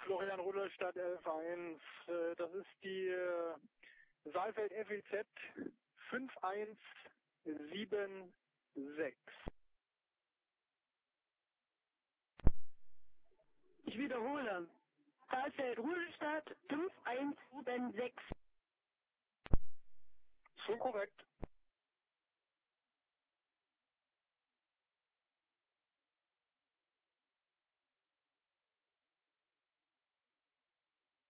Florian Rudolstadt 11-1. Das ist die Saalfeld FEZ 5176. Ich wiederhole. Saalfeld Rudolstadt 5176. So korrekt.